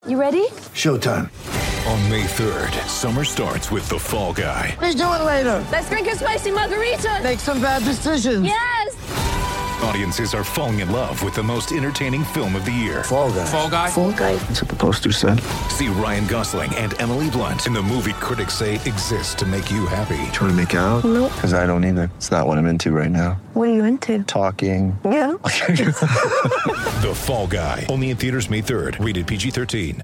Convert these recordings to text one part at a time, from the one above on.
You ready? Showtime. On May 3rd, summer starts with The Fall Guy. Let's do it later. Let's drink a spicy margarita. Make some bad decisions. Yes! Audiences are falling in love with the most entertaining film of the year. Fall Guy. Fall Guy? Fall Guy. That's what the poster said. See Ryan Gosling and Emily Blunt in the movie critics say exists to make you happy. Trying to make it out? Nope. Because I don't either. It's not what I'm into right now. What are you into? Talking. Yeah. The Fall Guy. Only in theaters May 3rd. Rated PG-13.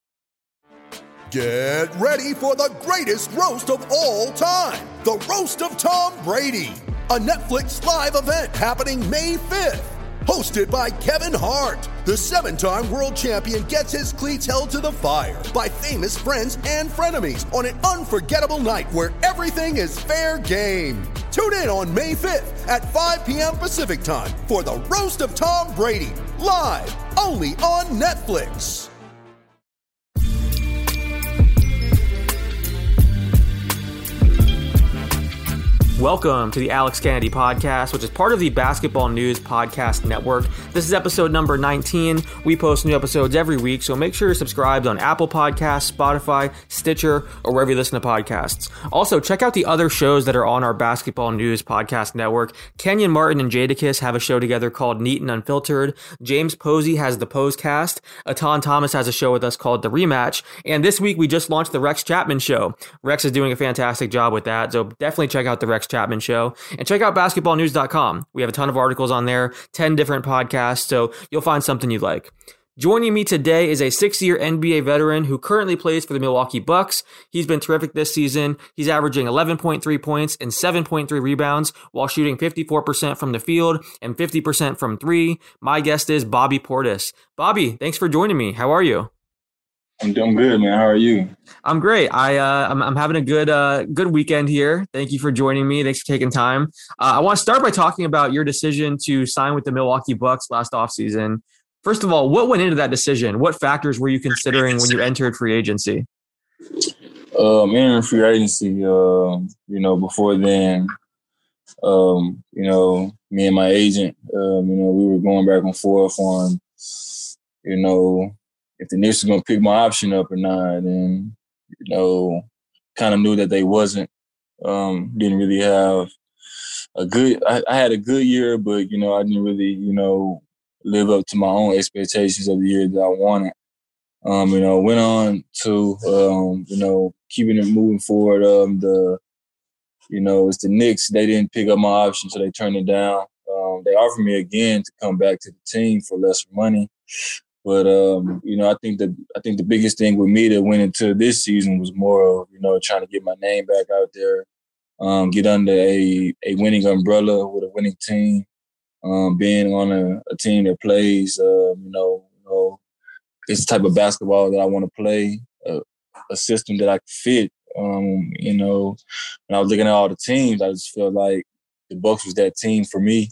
Get ready for the greatest roast of all time. The Roast of Tom Brady. A Netflix live event happening May 5th. Hosted by Kevin Hart. The 7-time world champion gets his cleats held to the fire by famous friends and frenemies on an unforgettable night where everything is fair game. Tune in on May 5th at 5 p.m. Pacific time for the Roast of Tom Brady. Live only on Netflix. Welcome to the Alex Kennedy Podcast, which is part of the Basketball News Podcast Network. This is episode number 19. We post new episodes every week, so make sure you're subscribed on Apple Podcasts, Spotify, Stitcher, or wherever you listen to podcasts. Also, check out the other shows that are on our Basketball News Podcast Network. Kenyon Martin and Jadakiss have a show together called Neat and Unfiltered. James Posey has the Posecast. Atan Thomas has a show with us called The Rematch. And this week, we just launched the Rex Chapman Show. Rex is doing a fantastic job with that, so definitely check out the Rex Chapman Show, and check out basketballnews.com. We have a ton of articles on there, 10 different podcasts, so you'll find something you like. Joining me today is a 6-year NBA veteran who currently plays for the Milwaukee Bucks. He's been terrific this season. He's averaging 11.3 points and 7.3 rebounds while shooting 54% from the field and 50% from three. My guest is Bobby Portis. Bobby, thanks for joining me. How are you? I'm doing good, man. How are you? I'm great. I'm having a good weekend here. Thank you for joining me. Thanks for taking time. I want to start by talking about your decision to sign with the Milwaukee Bucks last offseason. First of all, what went into that decision? What factors were you considering when you entered free agency? Entering free agency, before then, me and my agent, we were going back and forth on, if the Knicks were going to pick my option up or not. And, kind of knew that they wasn't. Didn't really have I had a good year, but, I didn't really, live up to my own expectations of the year that I wanted. Went on to, keeping it moving forward. It's the Knicks. They didn't pick up my option, so they turned it down. They offered me again to come back to the team for lesser money. But, I think the biggest thing with me that went into this season was more of, trying to get my name back out there, get under a winning umbrella with a winning team, being on a team that plays, it's the type of basketball that I want to play, a system that I can fit. When I was looking at all the teams, I just felt like the Bucks was that team for me.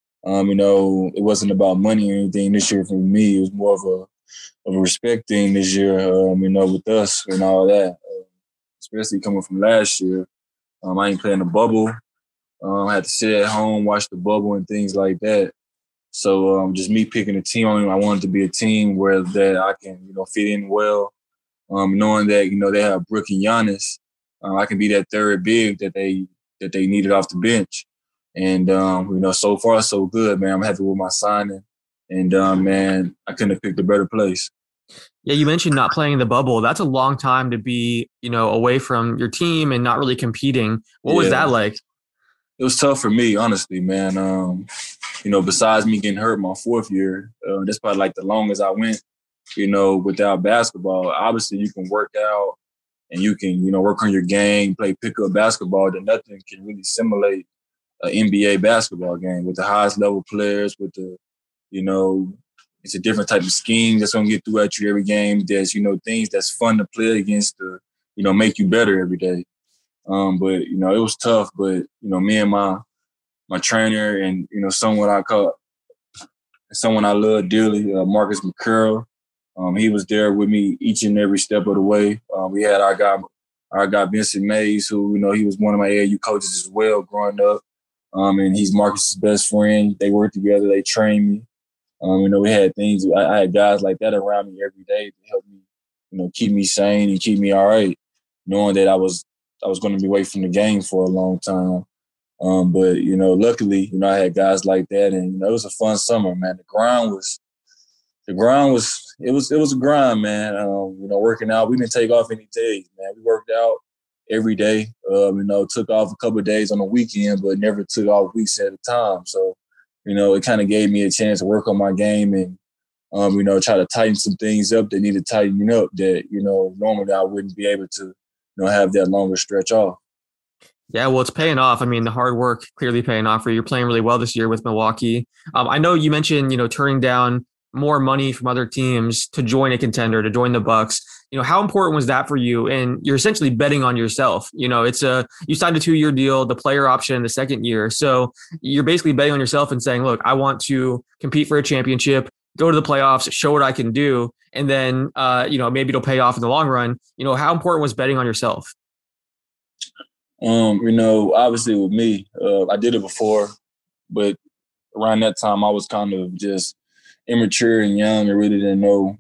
It wasn't about money or anything this year for me. It was more of a respect thing this year, with us and all that, especially coming from last year. I ain't playing the bubble. I had to sit at home, watch the bubble and things like that. So just me picking a team, I wanted to be a team where that I can, fit in well, knowing that, they have Brook and Giannis. I can be that third big that they needed off the bench. And, so far, so good, man. I'm happy with my signing. And, man, I couldn't have picked a better place. Yeah, you mentioned not playing the bubble. That's a long time to be, away from your team and not really competing. What was that like? It was tough for me, honestly, man. Besides me getting hurt my fourth year, that's probably like the longest I went, without basketball. Obviously, you can work out and you can, work on your game, play pickup basketball. Then nothing can really simulate an NBA basketball game with the highest level players, with the, it's a different type of scheme that's going to get through at you every game. There's, things that's fun to play against to, make you better every day. But, it was tough. But, me and my trainer and, someone I love dearly, Marcus McCurl, he was there with me each and every step of the way. We had our guy Vincent Mays, who, he was one of my AAU coaches as well growing up. And he's Marcus's best friend. They worked together. They trained me. We had things. I had guys like that around me every day to help me, keep me sane and keep me all right, knowing that I was going to be away from the game for a long time. But, luckily, I had guys like that, and, it was a fun summer, man. The grind was a grind, man. Working out, we didn't take off any days, man. We worked out every day. Took off a couple of days on the weekend, but never took off weeks at a time. So, it kind of gave me a chance to work on my game and, try to tighten some things up that needed tightening up that, normally I wouldn't be able to, have that longer stretch off. Yeah, well, it's paying off. I mean, the hard work clearly paying off for you. You're playing really well this year with Milwaukee. I know you mentioned, turning down more money from other teams to join a contender, to join the Bucks. How important was that for you? And you're essentially betting on yourself. You signed a 2-year deal, the player option in the second year. So you're basically betting on yourself and saying, look, I want to compete for a championship, go to the playoffs, show what I can do. And then, maybe it'll pay off in the long run. How important was betting on yourself? Obviously with me, I did it before, but around that time I was kind of just immature and young and really didn't know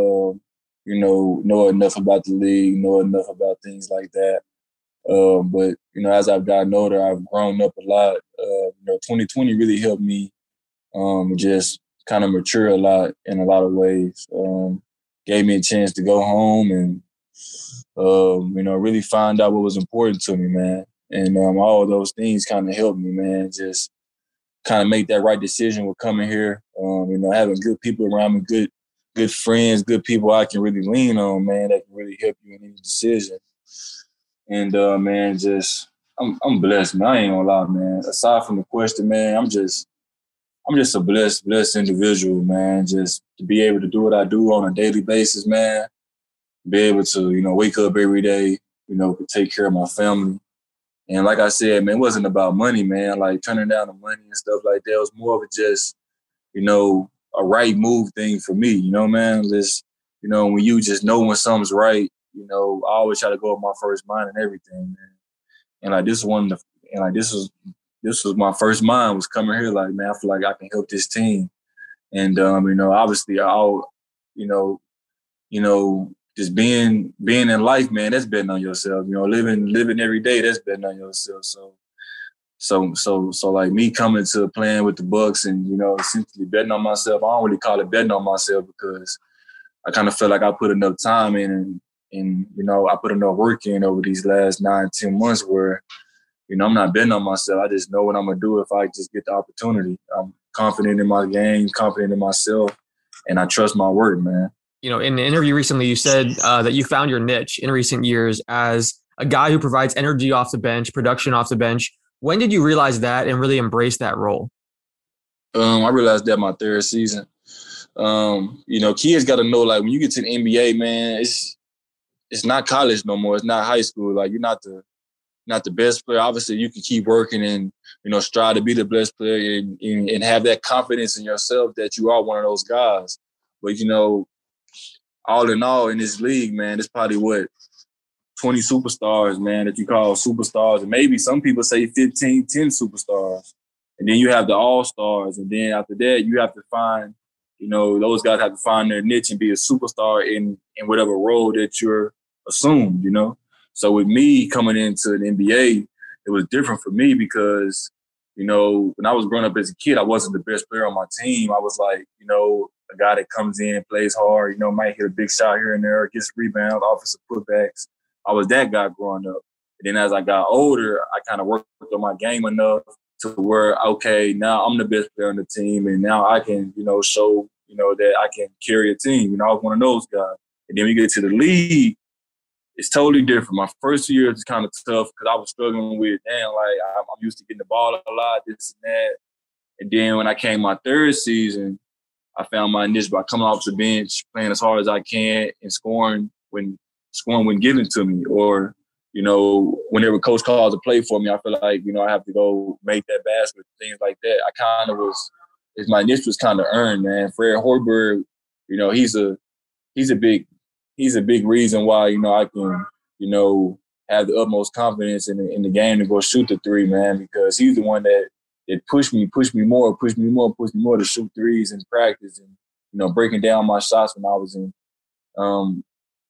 enough about the league, know enough about things like that. But as I've gotten older, I've grown up a lot. 2020 really helped me just kind of mature a lot in a lot of ways. Gave me a chance to go home and really find out what was important to me, man. And all of those things kind of helped me, man, just kind of make that right decision with coming here. Having good people around me, good friends, good people I can really lean on, man, that can really help you in any decision. And, man, I'm blessed, man. I ain't gonna lie, man. Aside from the question, man, I'm just a blessed individual, man. Just to be able to do what I do on a daily basis, man. Be able to, wake up every day, take care of my family. And like I said, man, it wasn't about money, man. Like turning down the money and stuff like that. It was more of just, a right move thing for me, man. Just, when you just know when something's right, I always try to go with my first mind and everything, man. And like this was my first mind was coming here. Like, man, I feel like I can help this team. And obviously, just being in life, man, that's betting on yourself. Living every day, that's betting on yourself. So like me coming to playing with the Bucks and essentially betting on myself. I don't really call it betting on myself because I kind of feel like I put enough time in and I put enough work in over these last 9-10 months where I'm not betting on myself. I just know what I'm gonna do if I just get the opportunity. I'm confident in my game, confident in myself, and I trust my work, man. In an interview recently, you said that you found your niche in recent years as a guy who provides energy off the bench, production off the bench. When did you realize that and really embrace that role? I realized that my third season. Kids got to know, like, when you get to the NBA, man, it's not college no more. It's not high school. Like, you're not the best player. Obviously, you can keep working and, strive to be the best player and have that confidence in yourself that you are one of those guys. But, all in all, in this league, man, it's probably 20 superstars, man, that you call superstars. And maybe some people say 10 superstars. And then you have the all-stars. And then after that, you have to find, those guys have to find their niche and be a superstar in whatever role that you're assumed, So with me coming into the NBA, it was different for me because, when I was growing up as a kid, I wasn't the best player on my team. I was like, a guy that comes in, plays hard, might hit a big shot here and there, gets rebounds, offensive putbacks. I was that guy growing up. And then as I got older, I kind of worked on my game enough to where, okay, now I'm the best player on the team, and now I can, show, that I can carry a team. I was one of those guys. And then we get to the league, it's totally different. My first year was kind of tough because I was struggling with, I'm used to getting the ball a lot, this and that. And then when I came my third season, I found my niche by coming off the bench, playing as hard as I can, and scoring when given to me. Or, whenever coach calls to play for me, I feel like, I have to go make that basket, things like that. I kind of my niche was kind of earned, man. Fred Hoiberg, he's a big reason why, I can, have the utmost confidence in the game to go shoot the three, man, because he's the one that pushed me more to shoot threes in practice and, breaking down my shots when I was in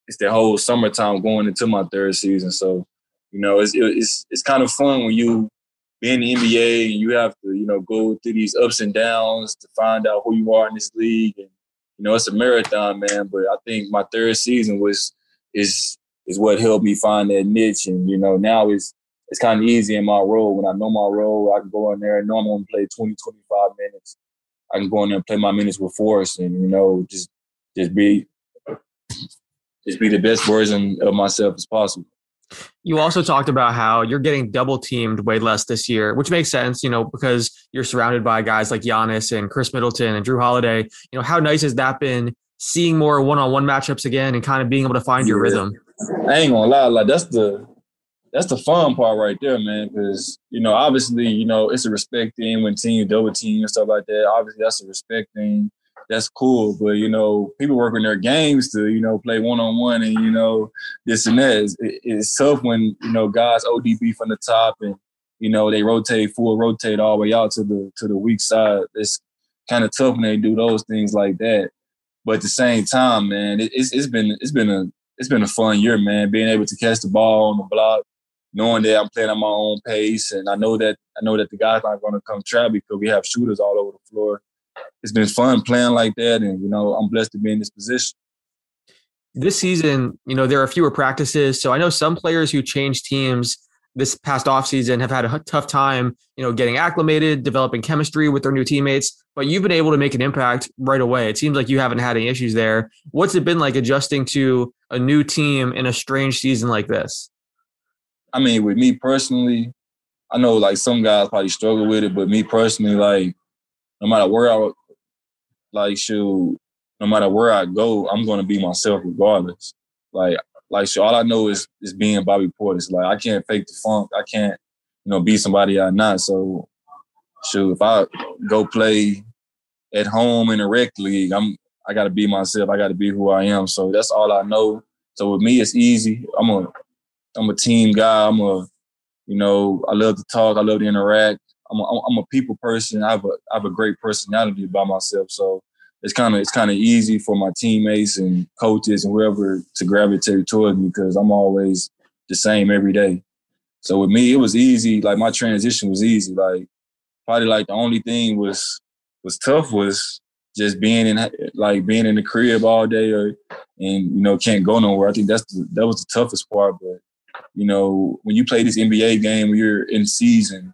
it's the whole summertime going into my third season. So, you know, it's kind of fun when you be in the NBA and you have to, you know, go through these ups and downs to find out who you are in this league. And, you know, it's a marathon, man. But I think my third season is what helped me find that niche. And, you know, now it's kind of easy in my role. When I know my role, I can go in there and know I'm going to play 20, 25 minutes. I can go in there and play my minutes with force and, you know, just be the best version of myself as possible. You also talked about how you're getting double teamed way less this year, which makes sense, you know, because you're surrounded by guys like Giannis and Chris Middleton and Drew Holiday. You know, how nice has that been, seeing more one-on-one matchups again and kind of being able to find your rhythm? I ain't gonna lie, like that's the fun part right there, man. Because, you know, obviously, you know, it's a respect thing when teams double team and stuff like that. Obviously, that's a respect thing. That's cool. But, you know, people working their games to, you know, play one-on-one and, you know, this and that. It's tough when, you know, guys ODB from the top and, you know, they rotate all the way out to the weak side. It's kind of tough when they do those things like that. But at the same time, man, it's been a fun year, man. Being able to catch the ball on the block, knowing that I'm playing at my own pace, and I know that the guys aren't going to come trap because we have shooters all over the floor. It's been fun playing like that, and, you know, I'm blessed to be in this position. This season, you know, there are fewer practices, so I know some players who changed teams this past offseason have had a tough time, you know, getting acclimated, developing chemistry with their new teammates, but you've been able to make an impact right away. It seems like you haven't had any issues there. What's it been like adjusting to a new team in a strange season like this? I mean, with me personally, I know, like, some guys probably struggle with it, but me personally, like, no matter where I go, I'm going to be myself regardless. Like, all I know is being Bobby Portis. Like, I can't fake the funk. I can't, you know, be somebody I'm not. So, if I go play at home in a rec league, I got to be myself. I got to be who I am. So that's all I know. So with me, it's easy. I'm a team guy. You know, I love to talk. I love to interact. I'm a people person. I have a great personality by myself. So it's kind of easy for my teammates and coaches and whoever to gravitate towards me because I'm always the same every day. So with me, it was easy. Like, my transition was easy. Like, probably like the only thing was tough was just being in the crib all day and, you know, can't go nowhere. I think that was the toughest part. But, you know, when you play this NBA game, when you're in season,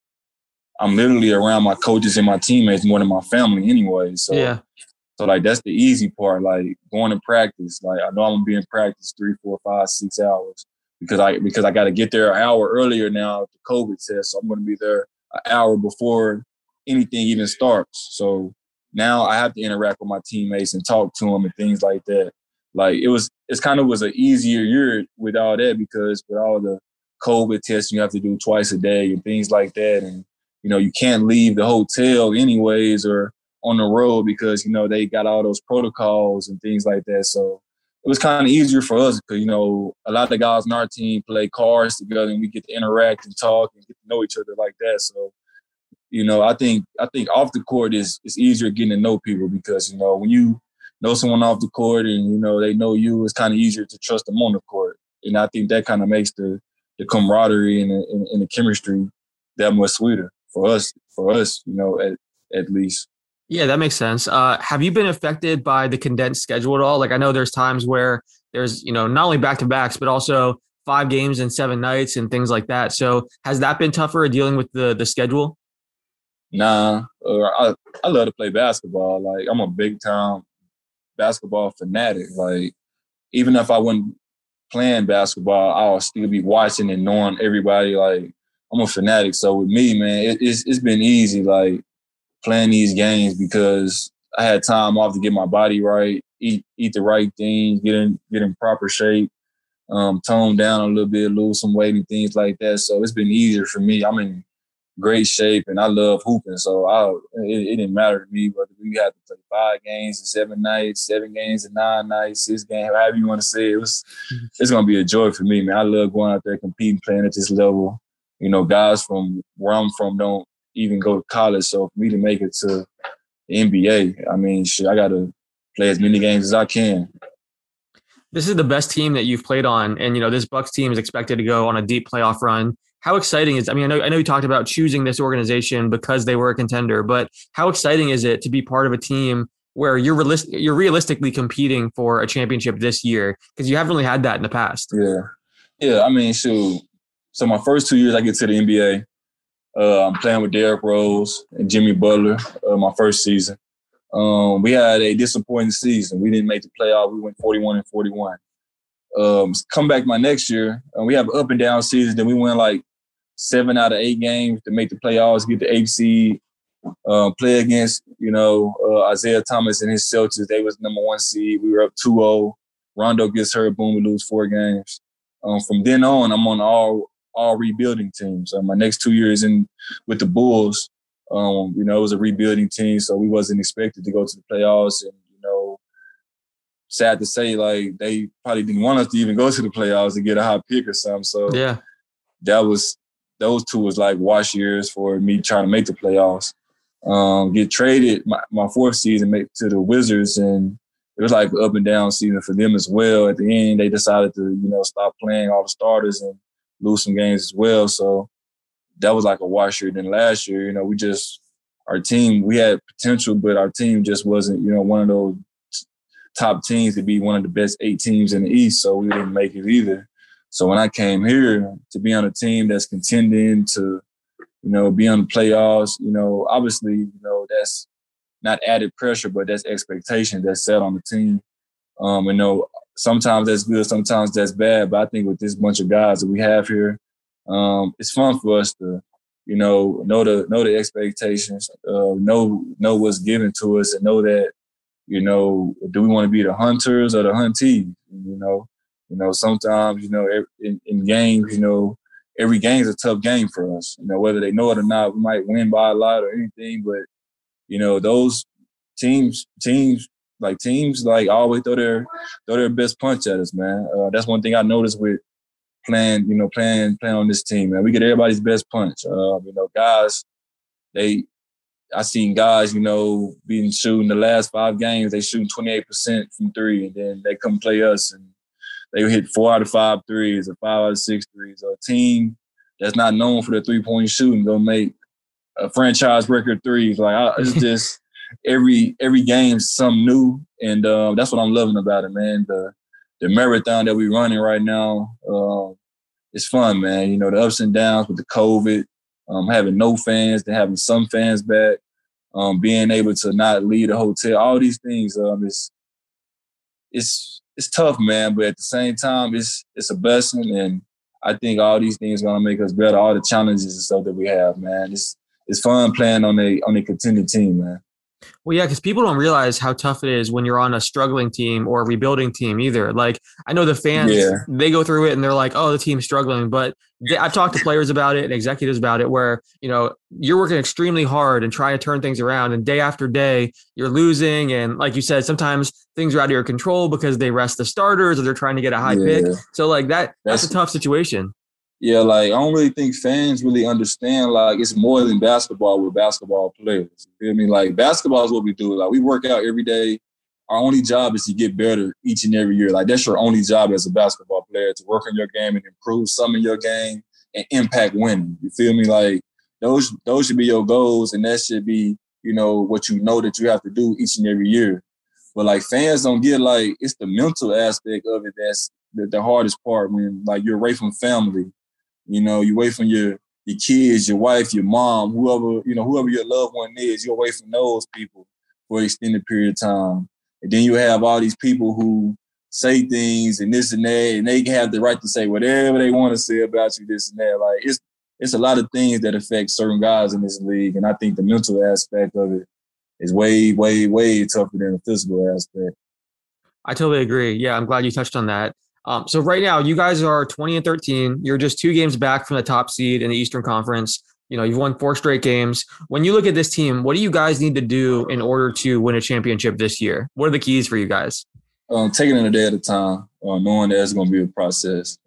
I'm literally around my coaches and my teammates more than my family anyway. So, yeah. So, like, that's the easy part. Like, going to practice. Like, I know I'm going to be in practice 3, 4, 5, 6 hours because I got to get there an hour earlier now at the COVID test. So I'm going to be there an hour before anything even starts. So now I have to interact with my teammates and talk to them and things like that. Like, it kind of was an easier year with all that because with all the COVID tests you have to do twice a day and things like that. And, you know, you can't leave the hotel anyways or on the road because, you know, they got all those protocols and things like that. So it was kind of easier for us because, you know, a lot of the guys on our team play cards together and we get to interact and talk and get to know each other like that. So, you know, I think off the court it's easier getting to know people because, you know, when you know someone off the court and, you know, they know you, it's kind of easier to trust them on the court. And I think that kind of makes the camaraderie and the chemistry that much sweeter for us, you know, at least. Yeah, that makes sense. Have you been affected by the condensed schedule at all? Like, I know there's times where there's, you know, not only back-to-backs, but also 5 games in 7 nights and things like that. So has that been tougher dealing with the schedule? Nah, I love to play basketball. Like, I'm a big-time basketball fanatic. Like, even if I wasn't playing basketball, I'll still be watching and knowing everybody. Like, I'm a fanatic. So with me, man, it's been easy, like, playing these games because I had time off to get my body right, eat the right things, get in proper shape, tone down a little bit, lose some weight and things like that. So it's been easier for me. I'm in great shape and I love hooping. So it didn't matter to me whether we had to play 5 games in 7 nights, 7 games in 9 nights, 6 games, however you want to say it. It's going to be a joy for me, man. I love going out there competing, playing at this level. You know, guys from where I'm from don't even go to college. So for me to make it to the NBA, I mean, shit, I got to play as many games as I can. This is the best team that you've played on, and this Bucks team is expected to go on a deep playoff run. How exciting is? I mean, I know you talked about choosing this organization because they were a contender, but how exciting is it to be part of a team where you're realistically competing for a championship this year, because you haven't really had that in the past? Yeah. I mean, shoot. So my first 2 years I get to the NBA, I'm playing with Derrick Rose and Jimmy Butler. My first season, we had a disappointing season. We didn't make the playoff. We went 41-41. Come back my next year, we have an up and down season. Then we win like 7 out of 8 games to make the playoffs, get the 8th seed. Play against, Isaiah Thomas and his Celtics. They was number 1 seed. We were up 2-0. Rondo gets hurt. Boom, we lose 4 games. From then on, I'm on all rebuilding teams. My next 2 years in with the Bulls, it was a rebuilding team, so we wasn't expected to go to the playoffs. And, sad to say, like, they probably didn't want us to even go to the playoffs to get a high pick or something. So yeah, those 2 was like wash years for me trying to make the playoffs. Get traded my 4th season to the Wizards, and it was like an up and down season for them as well. At the end, they decided to, stop playing all the starters and lose some games as well. So that was like a wash year. Then last year, our team, we had potential, but our team just wasn't, one of those top teams to be one of the best 8 teams in the East. So we didn't make it either. So when I came here to be on a team that's contending to, be on the playoffs, obviously, that's not added pressure, but that's expectation that's set on the team. Sometimes that's good, sometimes that's bad. But I think with this bunch of guys that we have here, it's fun for us to, know the expectations, know what's given to us, and know that, do we want to be the hunters or the huntees? Sometimes, in games, every game is a tough game for us. Whether they know it or not, we might win by a lot or anything, but those teams always throw their best punch at us, man. That's one thing I noticed with playing on this team, man. We get everybody's best punch. Guys, I seen guys, being shooting the last 5 games, they shooting 28% from 3, and then they come play us and they hit 4 out of 5 threes or 5 out of 6 threes. So a team that's not known for their 3-point shooting gonna make a franchise record threes. It's just every game is something new, and that's what I'm loving about it, man. The marathon that we're running right now, it's fun, man. The ups and downs with the COVID, having no fans, then having some fans back, being able to not leave the hotel, all these things. It's tough, man, but at the same time, it's a blessing, and I think all these things are gonna make us better. All the challenges and stuff that we have, man. It's fun playing on a contending team, man. Well, yeah, because people don't realize how tough it is when you're on a struggling team or a rebuilding team either. Like, I know the fans, they go through it and they're like, oh, the team's struggling. But I've talked to players about it and executives about it where, you're working extremely hard and trying to turn things around. And day after day, you're losing. And like you said, sometimes things are out of your control because they rest the starters or they're trying to get a high pick. So, like, that's a tough situation. Yeah, I don't really think fans really understand, it's more than basketball with basketball players. You feel me? Basketball is what we do. We work out every day. Our only job is to get better each and every year. That's your only job as a basketball player, to work on your game and improve some of your game and impact winning. You feel me? Those should be your goals, and that should be, what that you have to do each and every year. But, fans don't get, it's the mental aspect of it that's the hardest part when, you're away from family. You're away from your kids, your wife, your mom, whoever your loved one is. You're away from those people for an extended period of time. And then you have all these people who say things and this and that, and they have the right to say whatever they want to say about you, this and that. It's a lot of things that affect certain guys in this league, and I think the mental aspect of it is way, way, way tougher than the physical aspect. I totally agree. Yeah, I'm glad you touched on that. So right now, you guys are 20-13. You're just 2 games back from the top seed in the Eastern Conference. You've won 4 straight games. When you look at this team, what do you guys need to do in order to win a championship this year? What are the keys for you guys? Taking it a day at a time, knowing that it's going to be a process.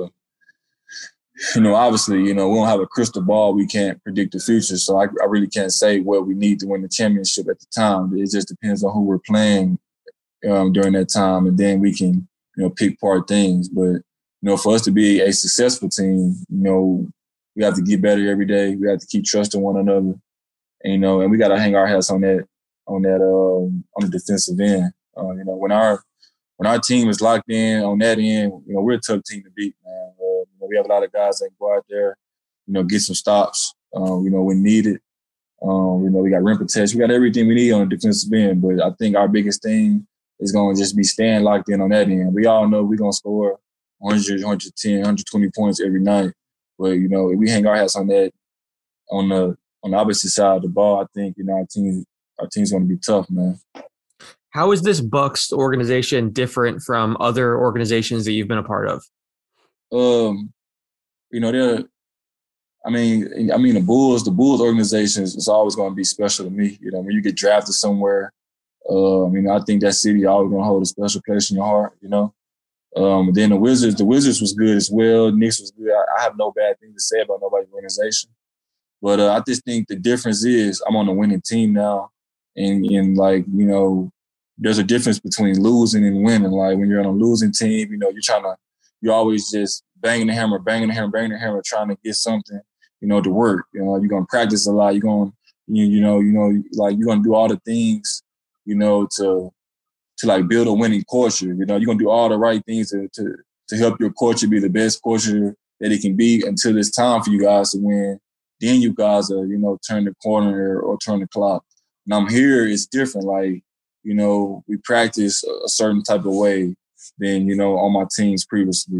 Obviously, we don't have a crystal ball. We can't predict the future. So I really can't say what we need to win the championship at the time. It just depends on who we're playing during that time. And then we can pick apart things. But, for us to be a successful team, we have to get better every day. We have to keep trusting one another, and we got to hang our hats on the defensive end. When our team is locked in on that end, we're a tough team to beat, man. We have a lot of guys that go out there, get some stops, when needed. We got rim protection. We got everything we need on the defensive end. But I think our biggest thing is going to just be staying locked in on that end. We all know we're going to score 100, 110, 120 points every night. But, if we hang our hats on that, on the opposite side of the ball, I think, our team's going to be tough, man. How is this Bucks organization different from other organizations that you've been a part of? The Bulls organization is always going to be special to me. When you get drafted somewhere, I think that city always going to hold a special place in your heart, Then the Wizards was good as well. Knicks was good. I have no bad thing to say about nobody's organization. But I just think the difference is I'm on a winning team now. And there's a difference between losing and winning. Like when you're on a losing team, you're always just banging the hammer, trying to get something, to work. You're going to practice a lot. You're going to do all the things, to like build a winning culture. You're going to do all the right things to help your culture be the best culture that it can be until it's time for you guys to win. Then you guys are, turn the corner or turn the clock. And I'm here, it's different. Like, we practice a certain type of way than, on my teams previously.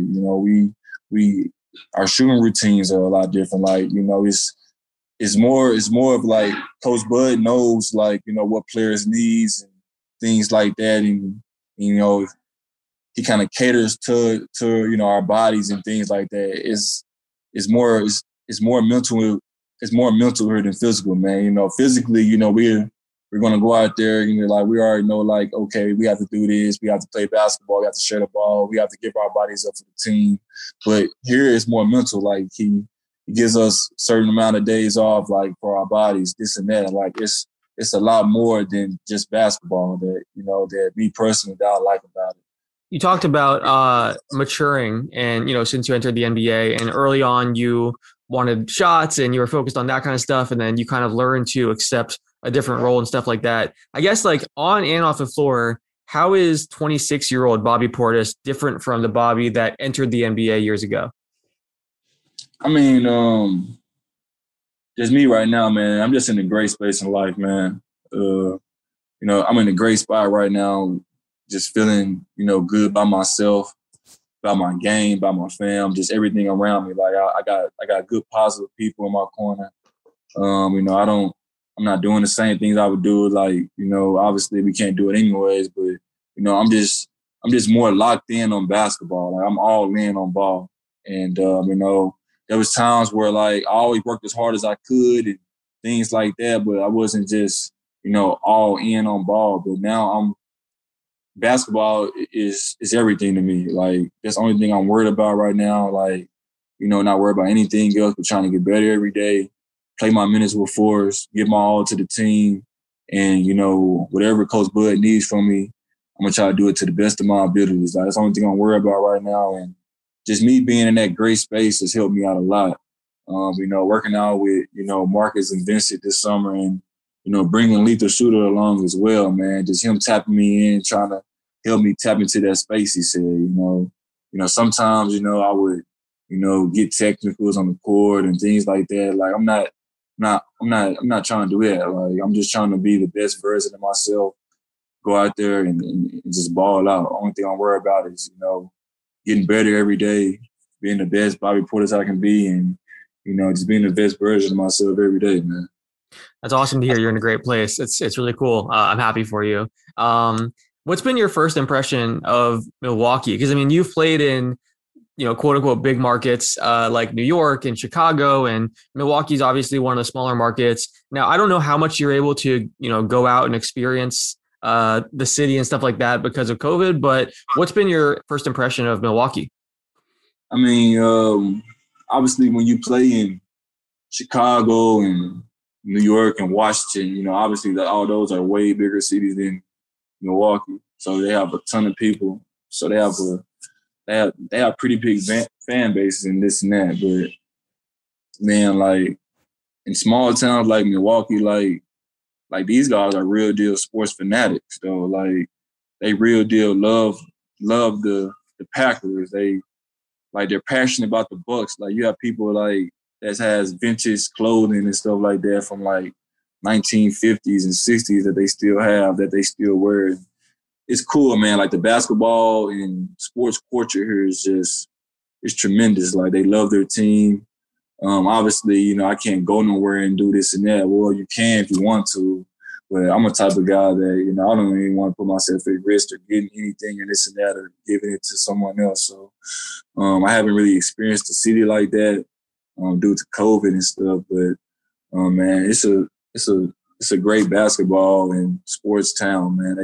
Our shooting routines are a lot different. Like, it's more of like Coach Bud knows, like, what players needs and things like that. And, he kind of caters to our bodies and things like that. It's more mental here than physical, man. Physically, we're going to go out there and we already know, like, okay, we have to do this. We have to play basketball. We have to share the ball. We have to give our bodies up for the team. But here it's more mental. Like he gives us a certain amount of days off, like for our bodies, this and that. Like it's a lot more than just basketball that me personally that I like about it. You talked about maturing and, since you entered the NBA and early on you wanted shots and you were focused on that kind of stuff. And then you kind of learned to accept a different role and stuff like that. I guess like on and off the floor, how is 26-year-old Bobby Portis different from the Bobby that entered the NBA years ago? Just me right now, man. I'm just in a great space in life, man. I'm in a great spot right now, just feeling, good by myself, by my game, by my fam, just everything around me. Like I got good positive people in my corner. I'm not doing the same things I would do. Like, obviously we can't do it anyways, but, I'm just more locked in on basketball. Like I'm all in on ball. And, there was times where like I always worked as hard as I could and things like that, but I wasn't just, all in on ball. But now basketball is everything to me. Like that's the only thing I'm worried about right now. Like, not worried about anything else, but trying to get better every day. Play my minutes with force, give my all to the team, and, whatever Coach Bud needs from me, I'm going to try to do it to the best of my abilities. Like, that's the only thing I'm worried about right now. And just me being in that great space has helped me out a lot. Working out with, Marcus and Vincent this summer and, bringing Lethal Shooter along as well, man. Just him tapping me in, trying to help me tap into that space, he said, sometimes, I would, get technicals on the court and things like that. Like, I'm not trying to do that. Like, I'm just trying to be the best version of myself, go out there and just ball out. The only thing I'm worried about is, getting better every day, being the best Bobby Portis I can be, and, just being the best version of myself every day, man. That's awesome to hear. You're in a great place. It's really cool. I'm happy for you. What's been your first impression of Milwaukee? Because, you've played in, quote unquote, big markets like New York and Chicago, and Milwaukee's obviously one of the smaller markets. Now, I don't know how much you're able to, go out and experience the city and stuff like that because of COVID, but what's been your first impression of Milwaukee? Obviously when you play in Chicago and New York and Washington, obviously all those are way bigger cities than Milwaukee. So they have a ton of people, so they have pretty big fan bases and this and that. But man, like in small towns like Milwaukee, like these guys are real deal sports fanatics. So like they real deal love the Packers. They're passionate about the Bucks. Like you have people like that has vintage clothing and stuff like that from like 1950s and 60s that they still have, that they still wear. It's cool, man. Like the basketball and sports culture here it's tremendous. Like they love their team. Obviously, you know, I can't go nowhere and do this and that. Well, you can if you want to, but I'm a type of guy that, you know, I don't even want to put myself at risk or getting anything and this and that or giving it to someone else. So I haven't really experienced the city like that due to COVID and stuff. But man, it's a great basketball and sports town, man.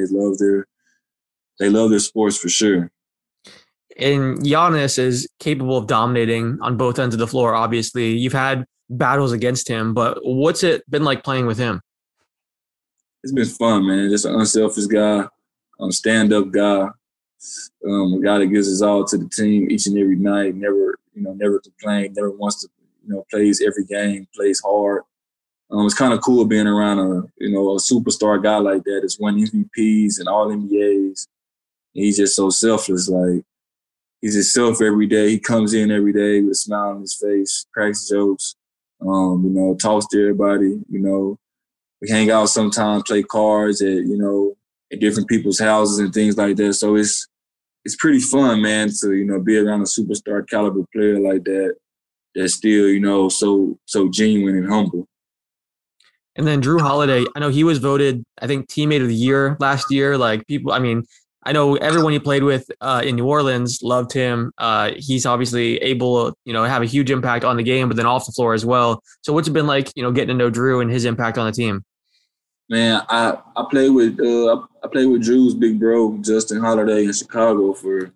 They love their sports for sure. And Giannis is capable of dominating on both ends of the floor, obviously. You've had battles against him, but what's it been like playing with him? It's been fun, man. Just an unselfish guy, stand-up guy, a guy that gives his all to the team each and every night, never complains, never wants to, plays every game, plays hard. It's kind of cool being around a superstar guy like that that's won MVPs and all NBAs. And he's just so selfless. Like, he's himself every day. He comes in every day with a smile on his face, cracks jokes, talks to everybody. We hang out sometimes, play cards at different people's houses and things like that. So it's pretty fun, man, to, be around a superstar caliber player like that that's still, so genuine and humble. And then Jrue Holiday, I know he was voted, I think, teammate of the year last year. Like people, I know everyone he played with in New Orleans loved him. He's obviously able to, have a huge impact on the game, but then off the floor as well. So what's it been like, getting to know Jrue and his impact on the team? Man, I played with Drew's big bro, Justin Holiday, in Chicago for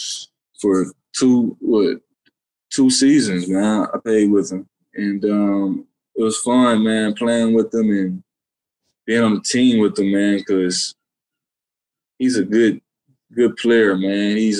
2 seasons, man. I played with him. And it was fun, man, playing with him and being on the team with him, man, because he's a good player, man. He's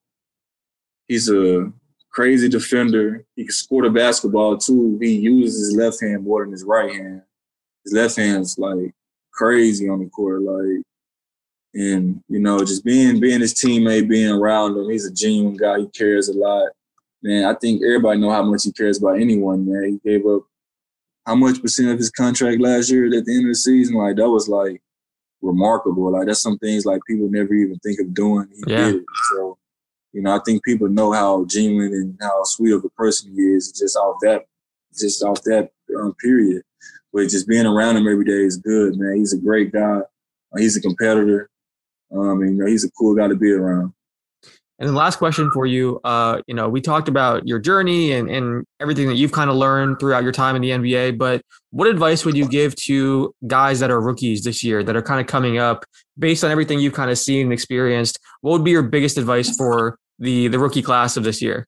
a crazy defender. He can score the basketball too. He uses his left hand more than his right hand. His left hand's like crazy on the court, and just being his teammate, being around him. He's a genuine guy. He cares a lot, man. I think everybody know how much he cares about anyone, man. He gave up how much percent of his contract last year at the end of the season? Like, that was like remarkable. Like, that's some things like people never even think of doing. He did it. So, I think people know how genuine and how sweet of a person he is just off that period. But just being around him every day is good, man. He's a great guy. He's a competitor. And he's a cool guy to be around. And the last question for you, we talked about your journey and everything that you've kind of learned throughout your time in the NBA, but what advice would you give to guys that are rookies this year that are kind of coming up based on everything you've kind of seen and experienced? What would be your biggest advice for the rookie class of this year?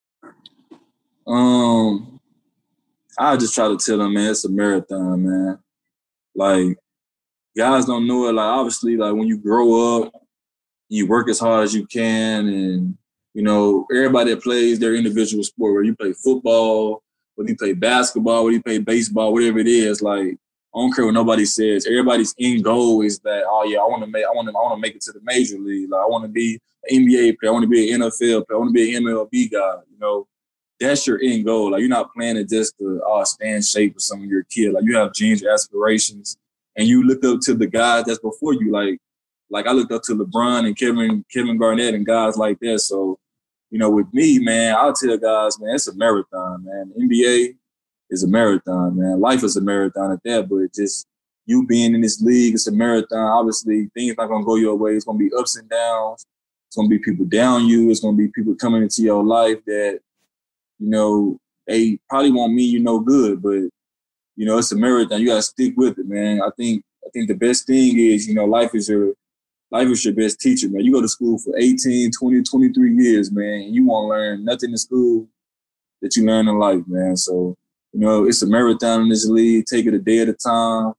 I just try to tell them, man, it's a marathon, man. Like, guys don't know it. Like, obviously, like, when you grow up, you work as hard as you can, and, everybody that plays their individual sport, whether you play football, whether you play basketball, whether you play baseball, whatever it is, like, I don't care what nobody says. Everybody's end goal is that, I want to make it to the major league. Like, I want to be an NBA player. I want to be an NFL player. I want to be an MLB guy, That's your end goal. Like, you're not playing it just to stay in shape with some of your kid. Like, you have dreams, aspirations, and you look up to the guys that's before you. Like I looked up to LeBron and Kevin Garnett and guys like that. So, with me, man, I'll tell guys, man, it's a marathon, man. The NBA is a marathon, man. Life is a marathon at that, but just you being in this league, it's a marathon. Obviously, things not going to go your way. It's going to be ups and downs. It's going to be people down you. It's going to be people coming into your life that, they probably won't mean you no good, but, it's a marathon. You got to stick with it, man. I think the best thing is, life is your best teacher, man. You go to school for 18, 20, 23 years, man, and you won't learn nothing in school that you learn in life, man. So, it's a marathon in this league. Take it a day at a time.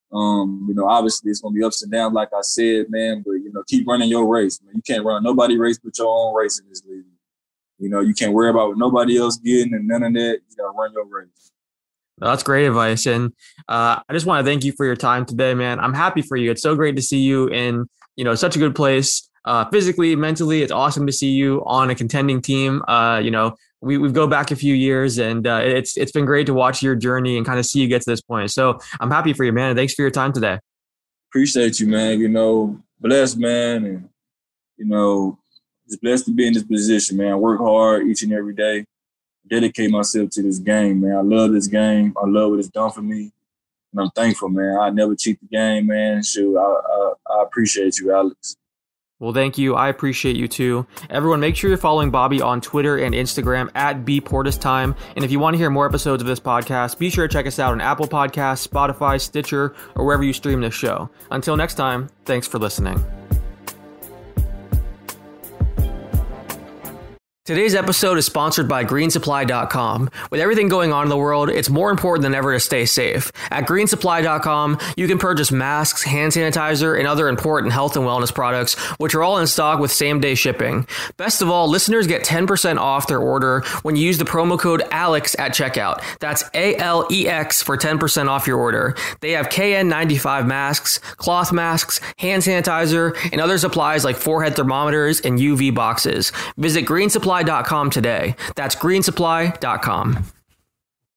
Obviously it's going to be ups and downs, like I said, man, but, keep running your race, man. You can't run nobody's race but your own race in this league. You can't worry about what nobody else getting and none of that. You got to run your race. That's great advice. And I just want to thank you for your time today, man. I'm happy for you. It's so great to see you in, such a good place, physically, mentally. It's awesome to see you on a contending team. We go back a few years, and it's been great to watch your journey and kind of see you get to this point. So I'm happy for you, man. And thanks for your time today. Appreciate you, man. Blessed, man. And, just blessed to be in this position, man. I work hard each and every day. Dedicate myself to this game, man. I love this game. I love what it's done for me. And I'm thankful, man. I never cheat the game, man. Shoot, I appreciate you, Alex. Well, thank you. I appreciate you too. Everyone, make sure you're following Bobby on Twitter and Instagram at @BPortisTime. And if you want to hear more episodes of this podcast, be sure to check us out on Apple Podcasts, Spotify, Stitcher, or wherever you stream this show. Until next time, thanks for listening. Today's episode is sponsored by GreenSupply.com. With everything going on in the world, it's more important than ever to stay safe. At GreenSupply.com, you can purchase masks, hand sanitizer, and other important health and wellness products, which are all in stock with same-day shipping. Best of all, listeners get 10% off their order when you use the promo code ALEX at checkout. That's ALEX for 10% off your order. They have KN95 masks, cloth masks, hand sanitizer, and other supplies like forehead thermometers and UV boxes. Visit GreenSupply.com today. That's greensupply.com.